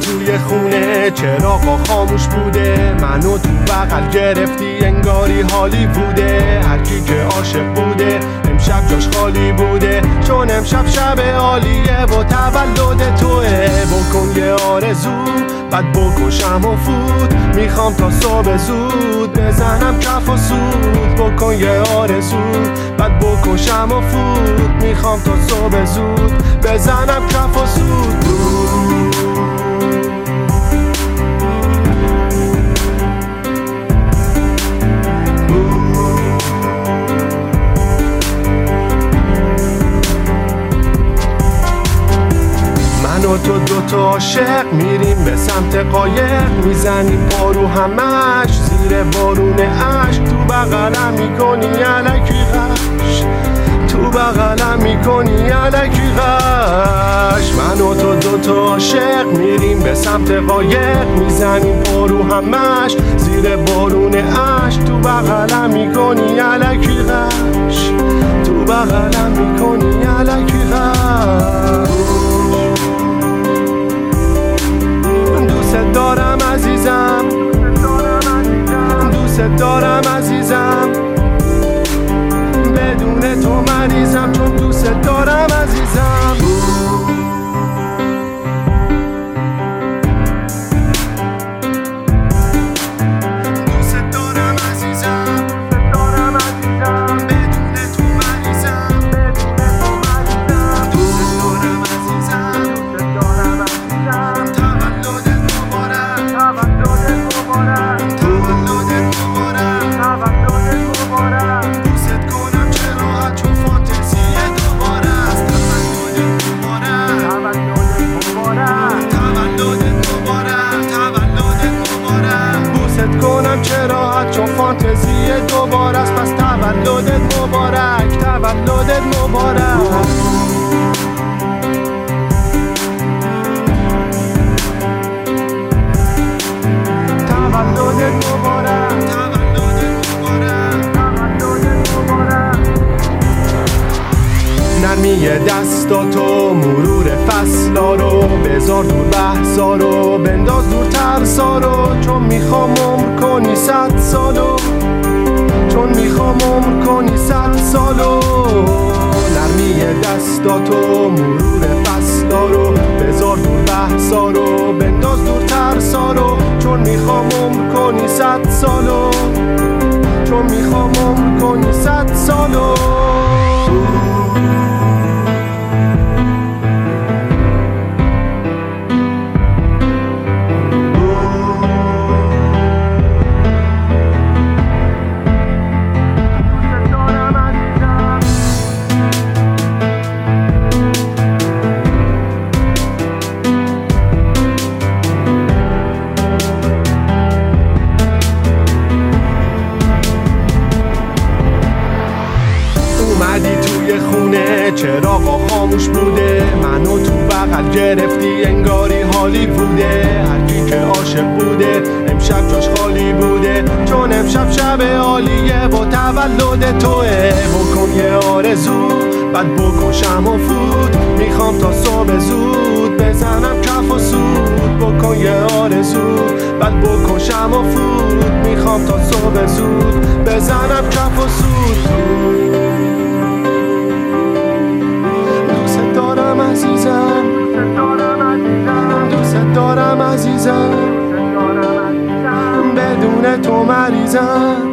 توی خونه چراغا خاموش بوده، منو تو بغل گرفتی انگاری حالی بوده. هرکی که عاشق بوده امشب جاش خالی بوده، چون امشب شب عالیه و تولد توه. بکن یه آرزو بعد بکشم و فوت، میخوام تا صبح زود بزنم کف و سود. بکن یه آرزو بعد بکشم و فوت، میخوام تا صبح زود بزنم کف و سود. من و تو دوتا عاشق میریم به سمت قایق، میزنیم پارو همش زیر بارون عشق. تو بغلم میکنی الکی غش، تو بغلم میکنی الکی غش. من و تو دوتا عاشق میریم به سمت قایق، میزنیم پارو همش زیر بارون عشق. تو بغلم میکنی الکی غش، تو بغلم میکنی الکی غش. دوست دارم عزیزم، دوست دارم عزیزم، بدون تو مریضم چون دوست دارم عزیزم. کنم چه راحت چون فانتزی دوباره است. پس تولدت مبارک، تولدت مبارک. تولدت مبارک، تولدت مبارک، تولدت مبارک. نرمی دستاتو مرور فصلا رو، بذار دور بحثا رو، بنداز دور ترسا رو. چون میخوام عمر کنی 100 سالو، چون میخوام عمر کنی 100 سالو. نرمی دستاتو مرور فصلا رو، بذار دور بحثا رو، بنداز دور ترسا رو. چون میخوام عمر کنی 100 سالو، چون میخوام عمر کنی 100 سالو. اومدی توی خونه چراغا خاموش بوده، منو تو بغل گرفتی انگاری حالی بوده. هرکی که عاشق بوده امشب جاش خالی بوده، چون امشب شب عالیه و تولد توه. بکن یه آرزو بعد بکشم و فوت، میخوام تا صبح زود بزنم کف و سود. بکن یه آرزو بعد بکشم و فوت، میخوام تا صبح زود بزنم کف و سود. عزیزم، دوست دارم عزیزم، بدون تو مریضم.